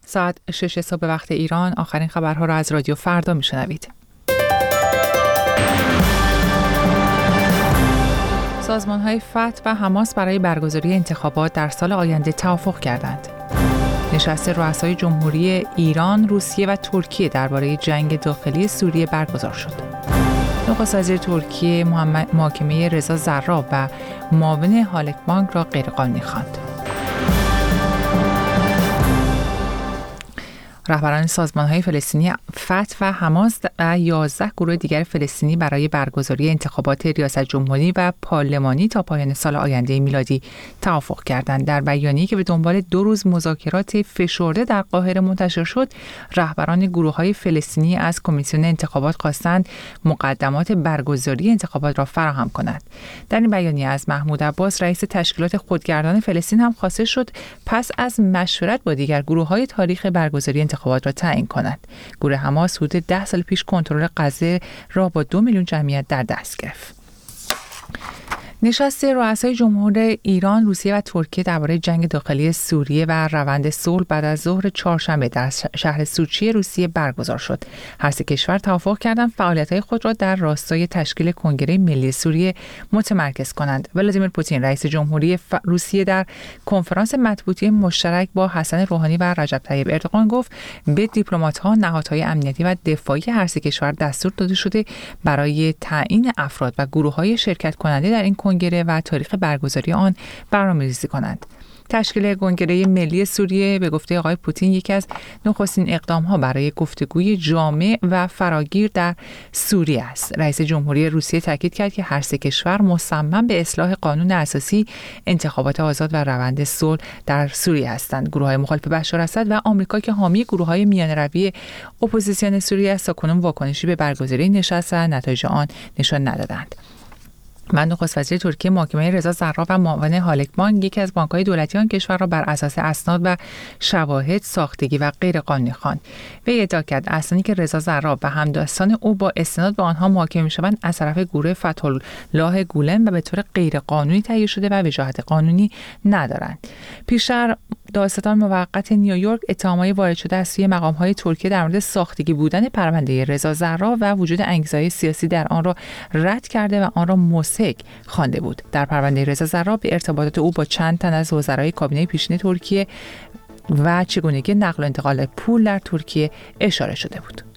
ساعت 6 صبح وقت ایران. آخرین خبرها را از رادیو فردا میشنوید. سازمان‌های فتح و حماس برای برگزاری انتخابات در سال آینده توافق کردند. نشست رؤسای جمهوری ایران، روسیه و ترکیه درباره جنگ داخلی سوریه برگزار شد. نخست وزیر ترکیه محاکمه رضا زراب و معاون هالکبانک را غیرقانونی خواند. رهبران سازمان‌های فلسطینی فتح و حماس و 11 گروه دیگر فلسطینی برای برگزاری انتخابات ریاست جمهوری و پارلمانی تا پایان سال آینده میلادی توافق کردند. در بیانیه‌ای که به دنبال 2 روز مذاکرات فشرده در قاهره منتشر شد، رهبران گروه‌های فلسطینی از کمیسیون انتخابات خواستند مقدمات برگزاری انتخابات را فراهم کند. در این بیانیه از محمود عباس، رئیس تشکیلات خودگردان فلسطین، هم خواسته شد پس از مشورت با دیگر گروه‌های تاریخ برگزاری انتخابات را تعیین کند. گروه حماس حدود 10 سال پیش کنترل غزه را با 2 میلیون جمعیت در دست گرفت. نشست رؤسای جمهور ایران، روسیه و ترکیه درباره جنگ داخلی سوریه و روند صلح بعد از ظهر چهارشنبه در شهر سوچی روسیه برگزار شد. هر سه کشور توافق کردند فعالیت‌های خود را در راستای تشکیل کنگره ملی سوریه متمرکز کنند. ولادیمیر پوتین، رئیس جمهوری روسیه، در کنفرانس مطبوعاتی مشترک با حسن روحانی و رجب طیب اردوغان گفت به دیپلمات‌ها، نهادهای امنیتی و دفاعی هر سه کشور دستور داده شده برای تعیین افراد و گروه‌های شرکت کننده در این کنگره و تاریخ برگزاری آن برنامه‌ریزی کنند. تشکیل کنگره ملی سوریه به گفته آقای پوتین یکی از نخستین اقدام‌ها برای گفتگوی جامع و فراگیر در سوریه است. رئیس جمهوری روسیه تاکید کرد که هر سه کشور مصمم به اصلاح قانون اساسی، انتخابات آزاد و روند صلح در سوریه هستند. گروه‌های مخالف بشار اسد و آمریکا که حامی گروه‌های میانه‌روی اپوزیسیون سوریه است، تاکنون واکنشی به برگزاری نشست و نتایج آن نشان ندادند. نخست وزیر ترکیه محاکمه رضا زراب و معاون هالکبانک، یکی از بانک‌های دولتی آن کشور، را بر اساس اسناد و شواهد ساختگی و غیرقانونی خواند. وی ادعا کرد اسنادی که رضا زراب و همدستان او با استناد به آنها محاکمه می‌شوند از طرف گروه فتح الله گولن و به طور غیرقانونی تهیه شده و وجاهت قانونی ندارند. پیشتر دادستان موقت نیویورک اتهامات وارد شده از سوی مقام‌های ترکیه در مورد ساختگی بودن پرونده رضا زراب و وجود انگیزه‌های سیاسی در آن را رد کرده و آن را خوانده بود. در پرونده رضا زراب به ارتباطات او با چند تن از وزرای کابینه پیشین ترکیه و چگونگی نقل و انتقال پول در ترکیه اشاره شده بود.